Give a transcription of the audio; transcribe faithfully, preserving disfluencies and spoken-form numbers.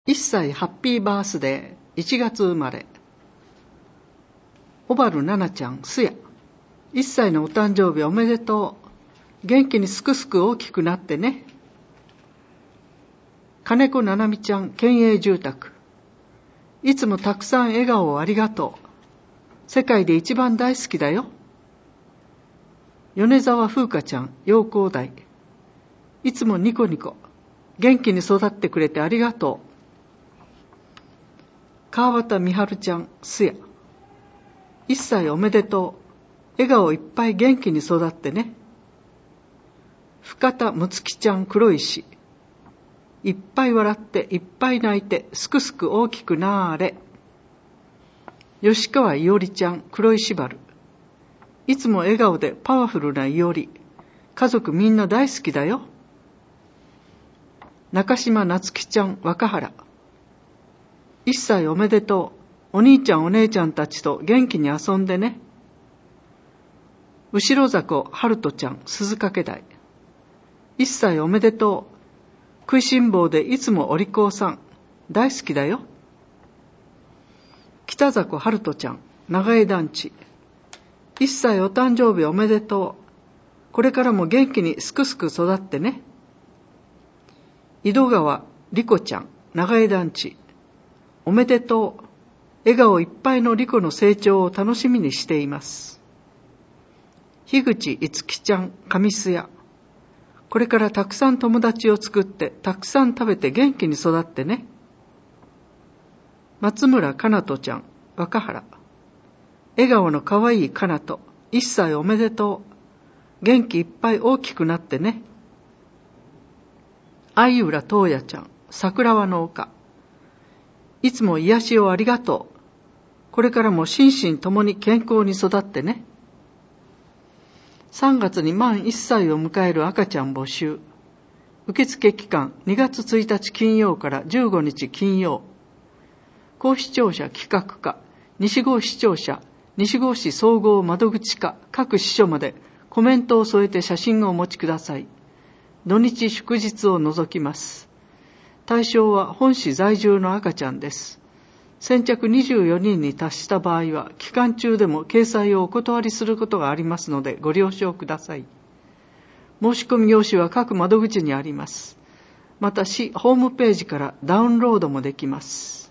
いっさいハッピーバースデー、いちがつ生まれ。小原奈々ちゃん、すや。いっさいのお誕生日おめでとう。元気にすくすく大きくなってね。金子ななみちゃん、県営住宅。いつもたくさん笑顔をありがとう。世界で一番大好きだよ。米沢風花ちゃん、陽光台。いつもニコニコ。元気に育ってくれてありがとう。川端美春ちゃん、すや。いっさいおめでとう。笑顔いっぱい元気に育ってね。深田むつきちゃん、黒石。いっぱい笑っていっぱい泣いてすくすく大きくなーれ。吉川いおりちゃん、黒石原。いつも笑顔でパワフルないおり。家族みんな大好きだよ。中島なつきちゃん、若原。いっさいおめでとう。お兄ちゃんお姉ちゃんたちと元気に遊んでね。後ろ坂春人ちゃん、鈴掛台。いっさいおめでとう。食いしん坊でいつもお利口さん。大好きだよ。北坂春人ちゃん、長江団地。いっさいお誕生日おめでとう。これからも元気にすくすく育ってね。井戸川莉子ちゃん、長江団地。おめでとう。笑顔いっぱいの莉子の成長を楽しみにしています。樋口いつきちゃん、上須屋。これからたくさん友達を作ってたくさん食べて元気に育ってね。松村かなとちゃん、若原。笑顔のかわいいかなと、いっさいおめでとう。元気いっぱい大きくなってね。相浦東也ちゃん、桜輪の丘。いつも癒しをありがとう。これからも心身ともに健康に育ってね。さんがつに満いっさいを迎える赤ちゃん募集。受付期間にがつついたち金曜からじゅうごにち金曜。高視聴者企画課、西郷視聴者、西郷市総合窓口課各支所までコメントを添えて写真をお持ちください。土日祝日を除きます。対象は本市在住の赤ちゃんです。先着にじゅうよにんに達した場合は、期間中でも掲載をお断りすることがありますので、ご了承ください。申し込み用紙は各窓口にあります。また、市ホームページからダウンロードもできます。